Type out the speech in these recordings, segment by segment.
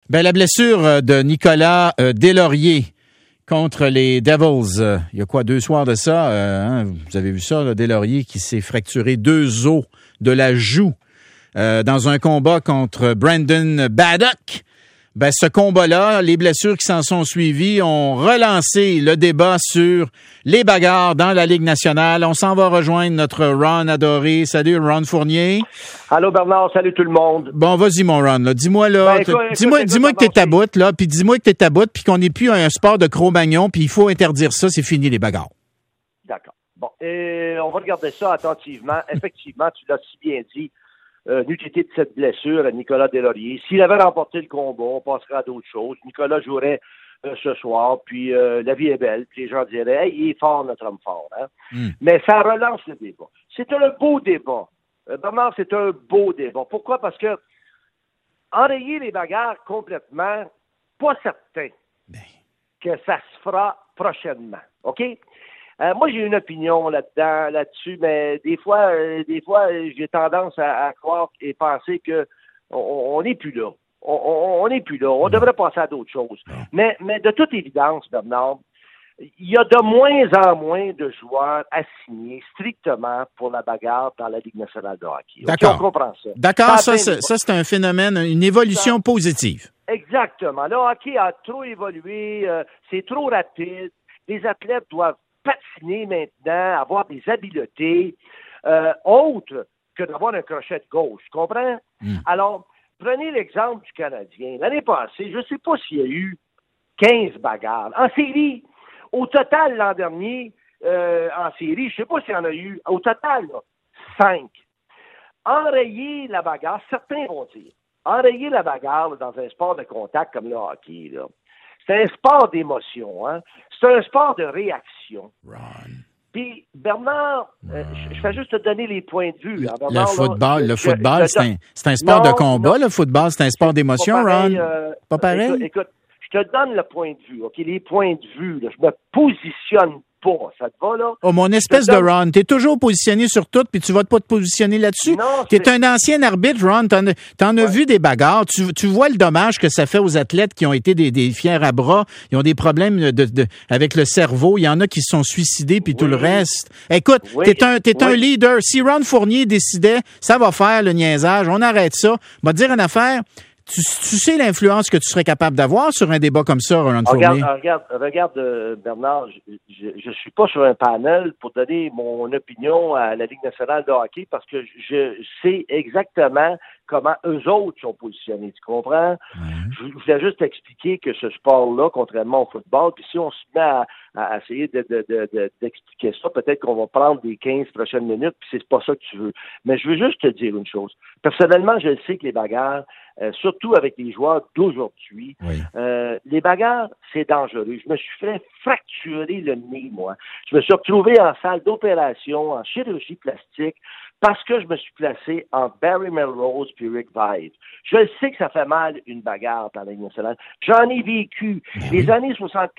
Ben, la blessure de Nicolas Deslauriers contre les Devils. Il y a quoi, 2 soirs de ça? Vous avez vu ça, là, Deslauriers qui s'est fracturé 2 os de la joue dans un combat contre Brandon Baddock. Ben, ce combat-là, les blessures qui s'en sont suivies ont relancé le débat sur les bagarres dans la Ligue nationale. On s'en va rejoindre notre Ron adoré. Salut, Ron Fournier. Allô, Bernard. Salut tout le monde. Bon, vas-y, mon Ron. Là. Dis-moi, là. Dis-moi que t'es à bout, là. Puis dis-moi que t'es à bout, puis qu'on n'est plus un sport de Cro-Magnon, puis il faut interdire ça. C'est fini, les bagarres. D'accord. Bon. On va regarder ça attentivement. Effectivement, tu l'as si bien dit. N'eût été de cette blessure à Nicolas Deslauriers. S'il avait remporté le combat, on passerait à d'autres choses. Nicolas jouerait ce soir, puis la vie est belle, puis les gens diraient hey, il est fort, notre homme fort. Hein? Mais ça relance le débat. C'est un beau débat. Vraiment, c'est un beau débat. Pourquoi? Parce que enrayer les bagarres complètement, pas certain que ça se fera prochainement. OK? Moi, j'ai une opinion là-dessus, mais des fois, j'ai tendance à croire et penser que on n'est plus là. On n'est plus là. On devrait passer à d'autres choses. Mais de toute évidence, Bernard, il y a de moins en moins de joueurs assignés strictement pour la bagarre dans la Ligue nationale de hockey. D'accord. On comprend ça. D'accord, ça c'est un phénomène, une évolution positive. Exactement. Le hockey a trop évolué, c'est trop rapide. Les athlètes doivent patiner maintenant, avoir des habiletés autres que d'avoir un crochet de gauche. Tu comprends? Alors, prenez l'exemple du Canadien. L'année passée, je ne sais pas s'il y a eu 15 bagarres. En série, au total, l'an dernier, en série, je ne sais pas s'il y en a eu, au total, là, 5. Enrayer la bagarre, certains vont dire, enrayer la bagarre là, dans un sport de contact comme le hockey, là, c'est un sport d'émotion, hein? C'est un sport de réaction. Puis, Bernard, je vais juste te donner les points de vue. Hein, Bernard, le football, c'est un sport de combat, le football, c'est un sport d'émotion, Ron? Pas pareil? Écoute, je te donne le point de vue, OK? Les points de vue, là, je me positionne pas. Ça te va, là? Oh, mon espèce de Ron, t'es toujours positionné sur tout, puis tu vas pas te positionner là-dessus. T'es un ancien arbitre, Ron. T'en as vu des bagarres. Tu vois le dommage que ça fait aux athlètes qui ont été des fiers à bras. Ils ont des problèmes avec le cerveau. Il y en a qui se sont suicidés, puis tout le reste. Écoute, t'es un leader. Si Ron Fournier décidait, ça va faire le niaisage, on arrête ça. Va te dire une affaire. Tu sais l'influence que tu serais capable d'avoir sur un débat comme ça, Ron Fournier? Regarde, Bernard, je suis pas sur un panel pour donner mon opinion à la Ligue nationale de hockey parce que je sais exactement comment eux autres sont positionnés. Tu comprends? Je voulais juste expliquer que ce sport-là, contrairement au football, puis si on se met à essayer d'expliquer ça, peut-être qu'on va prendre les 15 prochaines minutes, puis c'est pas ça que tu veux. Mais je veux juste te dire une chose. Personnellement, je sais que les bagarres, surtout avec les joueurs d'aujourd'hui, les bagarres, c'est dangereux. Je me suis fait fracturer le nez, moi. Je me suis retrouvé en salle d'opération, en chirurgie plastique, parce que je me suis placé en Barry Melrose puis Rick Vaive. Je sais que ça fait mal une bagarre dans la Ligue nationale. J'en ai vécu. Les années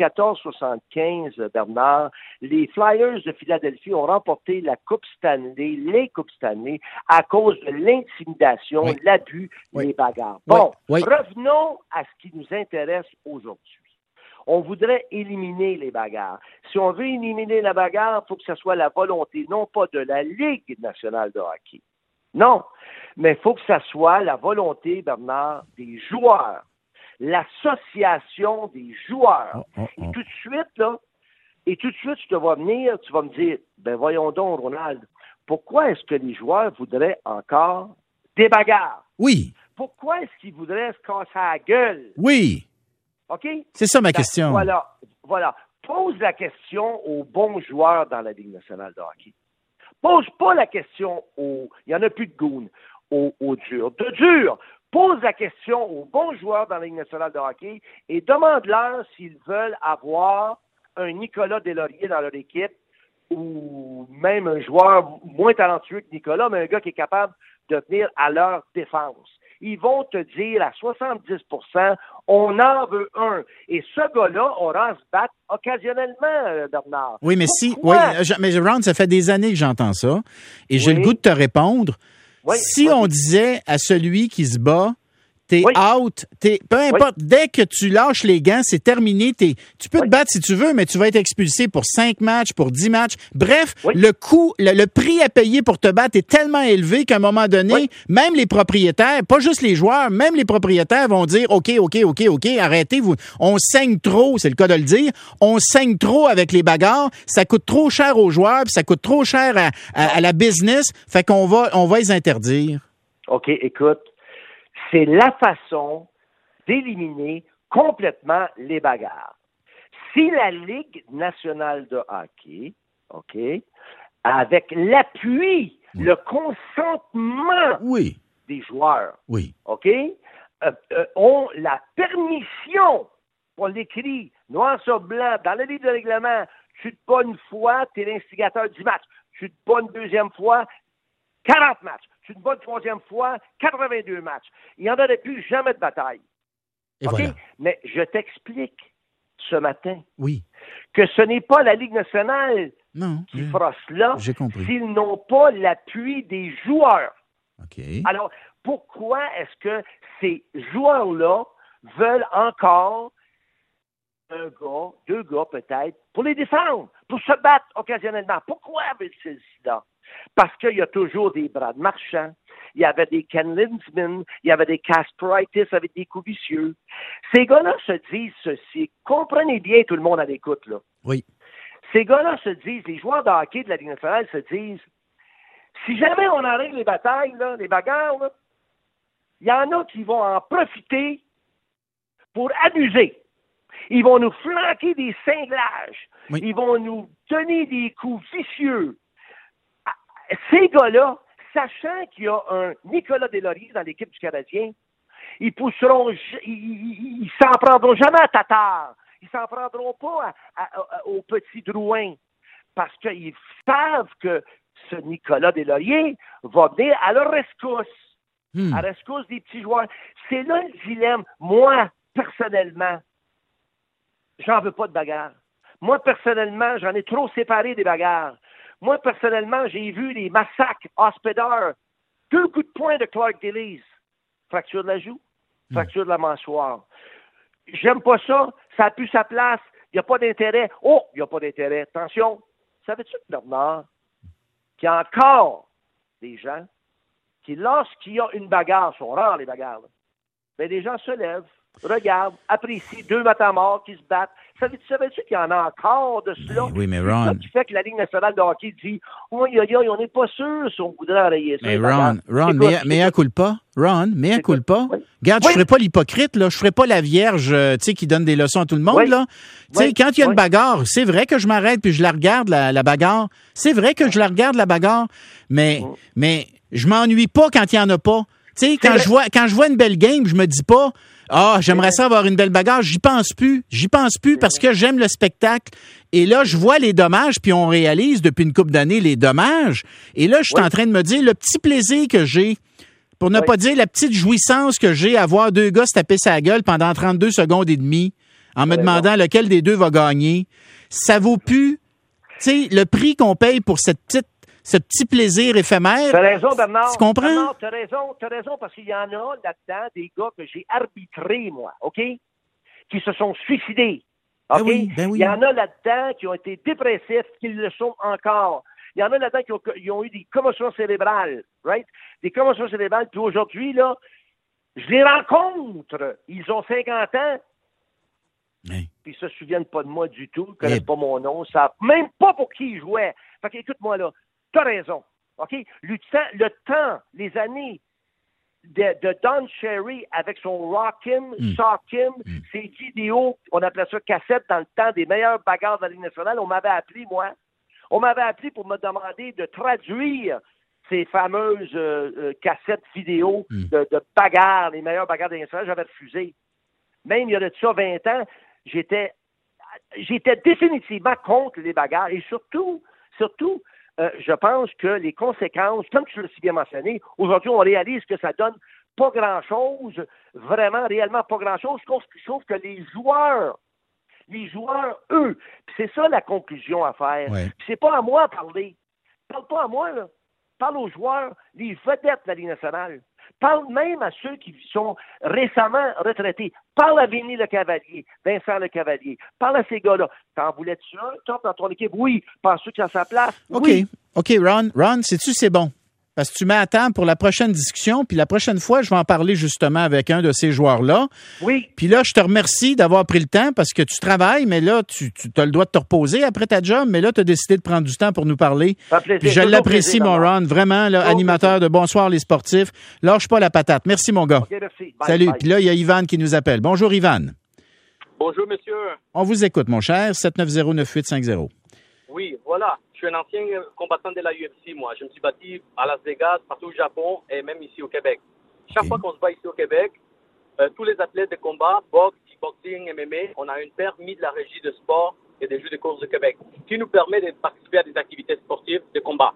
74-75, Bernard, les Flyers de Philadelphie ont remporté la Coupe Stanley, les Coupes Stanley, à cause de l'intimidation, l'abus, les bagarres. Bon, revenons à ce qui nous intéresse aujourd'hui. On voudrait éliminer les bagarres. Si on veut éliminer la bagarre, il faut que ce soit la volonté, non pas de la Ligue nationale de hockey. Non, mais il faut que ce soit la volonté, Bernard, des joueurs, l'association des joueurs. Et tout de suite, je te vois venir, tu vas me dire, ben voyons donc, Ronald, pourquoi est-ce que les joueurs voudraient encore des bagarres? Oui. Pourquoi est-ce qu'ils voudraient se casser la gueule? Oui. OK? C'est ça ma question. Voilà. Pose la question aux bons joueurs dans la Ligue nationale de hockey. Pose pas la question il n'y en a plus de goons, aux durs. De dur, pose la question aux bons joueurs dans la Ligue nationale de hockey et demande-leur s'ils veulent avoir un Nicolas Deslauriers dans leur équipe ou même un joueur moins talentueux que Nicolas, mais un gars qui est capable de venir à leur défense. Ils vont te dire à 70%, on en veut un. Et ce gars-là aura à se battre occasionnellement, Bernard. Oui, mais mais Ron, ça fait des années que j'entends ça. Et j'ai le goût de te répondre. Si on disait à celui qui se bat, T'es out. Peu importe, dès que tu lâches les gants, c'est terminé. Tu peux te battre si tu veux, mais tu vas être expulsé pour 5 matchs, pour 10 matchs. Bref, le coût, le prix à payer pour te battre est tellement élevé qu'à un moment donné, même les propriétaires, pas juste les joueurs, même les propriétaires vont dire OK, arrêtez, on saigne trop, c'est le cas de le dire. On saigne trop avec les bagarres. Ça coûte trop cher aux joueurs, puis ça coûte trop cher à la business. Fait qu'on va les interdire. OK, écoute. C'est la façon d'éliminer complètement les bagarres. Si la Ligue nationale de hockey, OK, avec l'appui, le consentement des joueurs, OK, ont la permission, on l'écrit noir sur blanc dans le livre de règlement, tu te bats une fois, tu es l'instigateur du match. Tu te bats une deuxième fois, 40 matchs. Tu te bats une troisième fois, 82 matchs. Il n'y en aurait plus jamais de bataille. Et OK? voilà. Mais je t'explique ce matin que ce n'est pas la Ligue nationale qui fera cela s'ils n'ont pas l'appui des joueurs. Okay. Alors, pourquoi est-ce que ces joueurs-là veulent encore un gars, 2 gars peut-être, pour les défendre, pour se battre occasionnellement? Pourquoi veulent-ils cela? Parce qu'il y a toujours des Brad Marchand, il y avait des Ken Lindsman, il y avait des Kasparaitis avec des coups vicieux. Ces gars-là se disent ceci. Comprenez bien tout le monde à l'écoute, là. Oui. Ces gars-là se disent, les joueurs de hockey de la Ligue nationale se disent, si jamais on arrête les batailles, là, les bagarres, là, il y en a qui vont en profiter pour abuser. Ils vont nous flanquer des cinglages. Ils vont nous donner des coups vicieux. Ces gars-là, sachant qu'il y a un Nicolas Deslauriers dans l'équipe du Canadien, ils s'en prendront jamais à Tatar. Ils s'en prendront pas au petit Drouin. Parce qu'ils savent que ce Nicolas Deslauriers va venir à leur rescousse. À la rescousse des petits joueurs. C'est là le dilemme. Moi, personnellement, j'en veux pas de bagarre. Moi, personnellement, j'en ai trop séparé des bagarres. Moi, personnellement, j'ai vu les massacres Hospédar. 2 coups de poing de Clark Gillies. Fracture de la joue, fracture de la mâchoire. J'aime pas ça. Ça n'a plus sa place. Il n'y a pas d'intérêt. Oh, il n'y a pas d'intérêt. Attention. Savais-tu, Bernard, qu'il y a encore des gens qui, lorsqu'il y a une bagarre, sont rares les bagarres, mais les gens se lèvent, regardent, apprécient 2 matins morts qui se battent. Savais-tu qu'il y en a encore de cela? Oui, mais Ron... qui fait que la Ligue nationale de hockey dit « Oui, on n'est pas sûr si on voudrait arrayer ça. » Mais Ron, mea culpa. Ron, mea culpa. Regarde, je ne ferai pas l'hypocrite, là. Je ne ferai pas la vierge, tu sais, qui donne des leçons à tout le monde, là. Tu sais, quand il y a une bagarre, c'est vrai que je m'arrête puis je la regarde, la bagarre. C'est vrai que je la regarde, la bagarre. Mais je m'ennuie pas quand il n'y en a pas. Tu sais, quand je vois une belle game, je me dis pas j'aimerais ça avoir une belle bagarre. J'y pense plus parce que j'aime le spectacle. Et là, je vois les dommages, puis on réalise depuis une couple d'années les dommages. Et là, je suis en train de me dire le petit plaisir que j'ai, pour ne pas dire la petite jouissance que j'ai à voir 2 gars se taper sa gueule pendant 32 secondes et demie en me demandant lequel des 2 va gagner. Ça vaut plus, tu sais, le prix qu'on paye pour ce petit plaisir éphémère. T'as raison, Bernard. Tu comprends? Bernard, t'as raison, parce qu'il y en a là-dedans des gars que j'ai arbitrés, moi, OK? Qui se sont suicidés. OK? Ben oui. Il y en a là-dedans qui ont été dépressifs, qui le sont encore. Il y en a là-dedans qui ont eu des commotions cérébrales, right? Des commotions cérébrales, puis aujourd'hui, là, je les rencontre. Ils ont 50 ans. Puis ils se souviennent pas de moi du tout, ils connaissent pas mon nom, savent même pas pour qui ils jouaient. Fait que, écoute-moi là, t'as raison, OK? Le temps, les années de Don Cherry avec son Rockin', Sockin', ses vidéos, on appelait ça cassettes dans le temps des meilleures bagarres de la Ligue nationale, on m'avait appelé, moi. On m'avait appelé pour me demander de traduire ces fameuses cassettes vidéo de bagarres, les meilleures bagarres de la Ligue nationale, j'avais refusé. Même il y a de ça 20 ans, j'étais définitivement contre les bagarres. Et surtout, je pense que les conséquences, comme tu l'as si bien mentionné, aujourd'hui, on réalise que ça donne pas grand-chose, vraiment, réellement pas grand-chose, sauf que les joueurs, eux, puis c'est ça la conclusion à faire. Ouais. Puis c'est pas à moi à parler. Parle pas à moi, là. Parle aux joueurs, les vedettes de la Ligue nationale. Parle même à ceux qui sont récemment retraités. Parle à Vinny Lecavalier, Vincent Lecavalier. Parle à ces gars-là. T'en voulais-tu un top dans ton équipe? Oui. Penses-tu qu'il a sa place? Oui. OK, Ron, sais-tu, c'est bon. Parce que tu mets à table pour la prochaine discussion, puis la prochaine fois, je vais en parler justement avec un de ces joueurs-là. Oui. Puis là, je te remercie d'avoir pris le temps parce que tu travailles, mais là, tu as le droit de te reposer après ta job, mais là, tu as décidé de prendre du temps pour nous parler. Puis je l'apprécie, mon Ron, vraiment, là, animateur de Bonsoir les sportifs. Lâche pas la patate. Merci, mon gars. OK, merci. Bye, Salut. bye. Puis là, il y a Ivan qui nous appelle. Bonjour, Ivan. Bonjour, monsieur. On vous écoute, mon cher. 790-9850. Oui, voilà. Je suis un ancien combattant de la UFC, moi. Je me suis battu à Las Vegas, partout au Japon et même ici au Québec. Chaque fois qu'on se bat ici au Québec, tous les athlètes de combat, boxe, kickboxing, MMA, on a un permis de la régie de sport et des jeux de course de Québec qui nous permet de participer à des activités sportives de combat.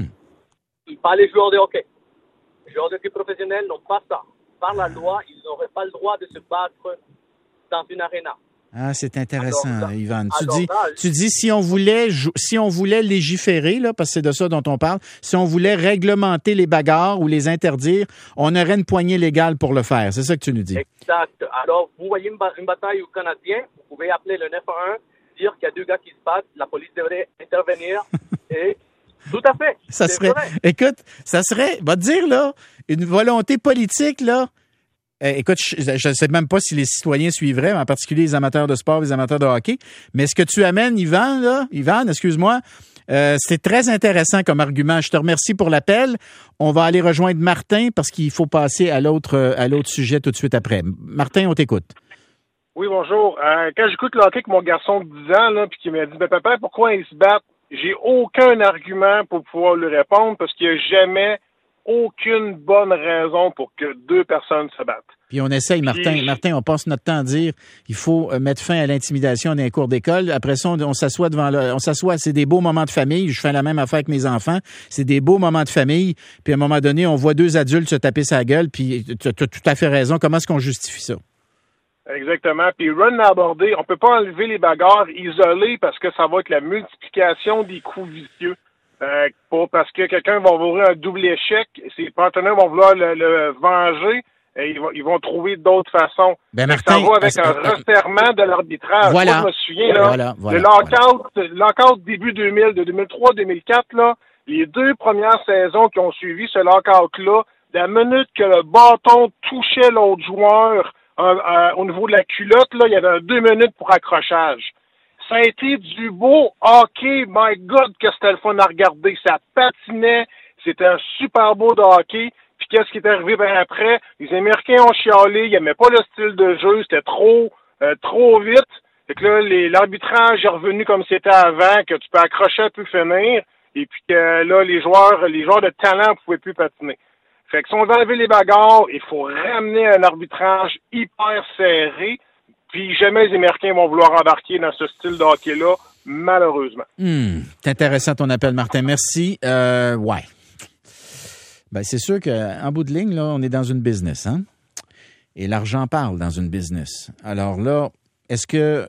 Pas les joueurs de hockey. Les joueurs de hockey professionnels n'ont pas ça. Par la loi, ils n'auraient pas le droit de se battre dans une aréna. Ah, c'est intéressant, alors, Ivan. alors, Tu dis si on voulait légiférer, là, parce que c'est de ça dont on parle, si on voulait réglementer les bagarres ou les interdire, on aurait une poignée légale pour le faire. C'est ça que tu nous dis. Exact. Alors, vous voyez une bataille au Canadien, vous pouvez appeler le 911, dire qu'il y a deux gars qui se battent, la police devrait intervenir et tout à fait. Ça serait, écoute, va te dire, là, une volonté politique, là. Écoute, je ne sais même pas si les citoyens suivraient, en particulier les amateurs de sport, les amateurs de hockey. Mais ce que tu amènes, Ivan, excuse-moi, c'est très intéressant comme argument. Je te remercie pour l'appel. On va aller rejoindre Martin parce qu'il faut passer à l'autre sujet tout de suite après. Martin, on t'écoute. Oui, bonjour. Quand j'écoute le hockey avec mon garçon de 10 ans, là, puis qui m'a dit, papa, pourquoi ils se battent? J'ai aucun argument pour pouvoir lui répondre parce qu'il n'y a jamais aucune bonne raison pour que deux personnes se battent. Puis on essaye, Martin, on passe notre temps à dire il faut mettre fin à l'intimidation dans les cours d'école. Après ça, on s'assoit, c'est des beaux moments de famille. Je fais la même affaire avec mes enfants. C'est des beaux moments de famille. Puis à un moment donné, on voit deux adultes se taper sa gueule. Puis tu as tout à fait raison. Comment est-ce qu'on justifie ça? Exactement. Puis Ron l'a abordé. On peut pas enlever les bagarres isolées parce que ça va être la multiplication des coups vicieux. Parce que quelqu'un va vouloir un double échec, ses partenaires vont vouloir le venger, et ils vont trouver d'autres façons. Ben Martin, ça va avec un resserrement de l'arbitrage. Voilà. Moi, je me souviens, là, le lockout début 2000, de 2003-2004, là, les deux premières saisons qui ont suivi ce lockout-là, la minute que le bâton touchait l'autre joueur au niveau de la culotte, là, il y avait 2 minutes pour accrochage. Ça a été du beau hockey. My God, que c'était le fun à regarder. Ça patinait. C'était un super beau de hockey. Puis qu'est-ce qui est arrivé après? Les Américains ont chialé. Ils n'aimaient pas le style de jeu. C'était trop vite. Fait que là, l'arbitrage est revenu comme c'était avant, que tu peux accrocher un peu finir. Et puis que là, les joueurs de talent ne pouvaient plus patiner. Fait que si on veut enlever les bagarres, il faut ramener un arbitrage hyper serré. Puis jamais les Américains vont vouloir embarquer dans ce style de hockey-là, malheureusement. C'est intéressant ton appel, Martin. Merci. Ouais. Ben, c'est sûr qu'en bout de ligne, là, on est dans une business, hein? Et l'argent parle dans une business. Alors là, est-ce que,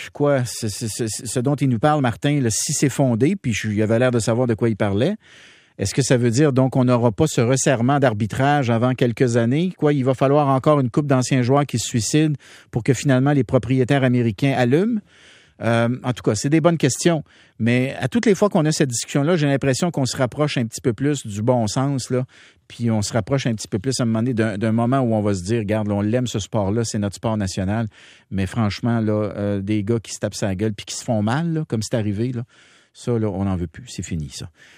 ce dont il nous parle, Martin, là, si c'est fondé, puis il avait l'air de savoir de quoi il parlait, est-ce que ça veut dire donc qu'on n'aura pas ce resserrement d'arbitrage avant quelques années? Il va falloir encore une couple d'anciens joueurs qui se suicident pour que finalement les propriétaires américains allument? En tout cas, c'est des bonnes questions. Mais à toutes les fois qu'on a cette discussion-là, j'ai l'impression qu'on se rapproche un petit peu plus du bon sens, là. Puis on se rapproche un petit peu plus à un moment donné d'un moment où on va se dire, regarde, là, on l'aime ce sport-là, c'est notre sport national. Mais franchement, là, des gars qui se tapent sa gueule puis qui se font mal, là, comme c'est arrivé, là. Ça, là, on n'en veut plus. C'est fini, ça.